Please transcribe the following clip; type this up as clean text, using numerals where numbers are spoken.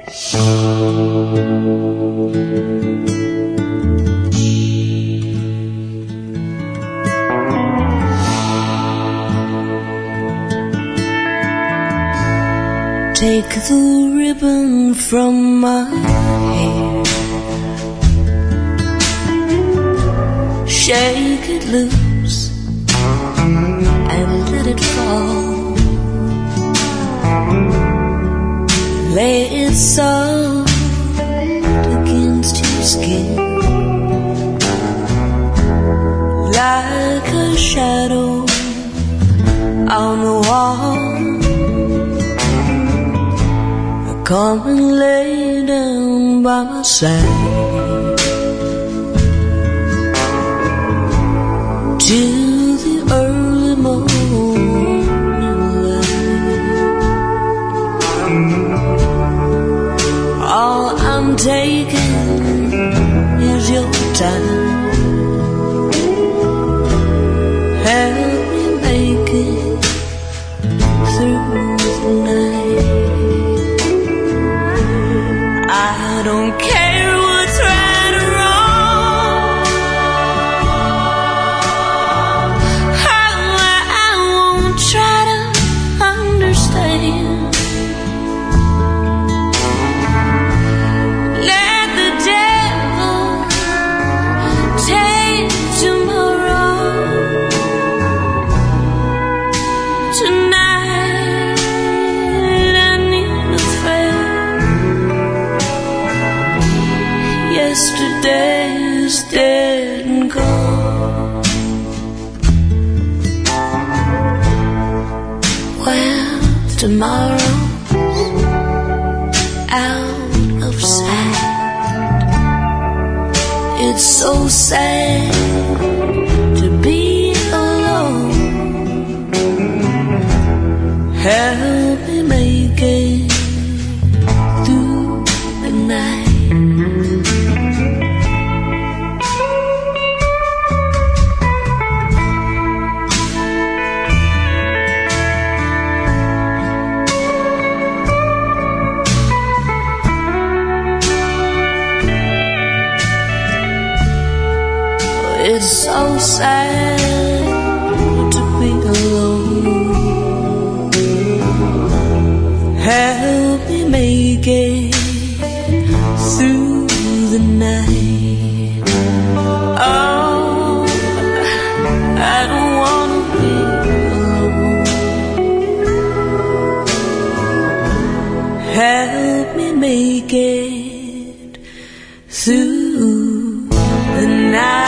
Take the ribbon from my hair, shake it loose and let it fall. Lay it soft against your skin, like a shadow on the wall. Come and lay down by my side till the early morning light. All I'm taking is your time. Help me make it through the night. I don't care what's right or wrong. I won't try to understand. Let the devil take tomorrow. Tonight I need a friend. Yesterday is dead and gone. Well, tomorrow's out of sight. It's so sad to be alone. Help me make it through the night. It's so sad to be alone. Help me make it through the night. Oh, I don't wanna be alone. Help me make it through the night.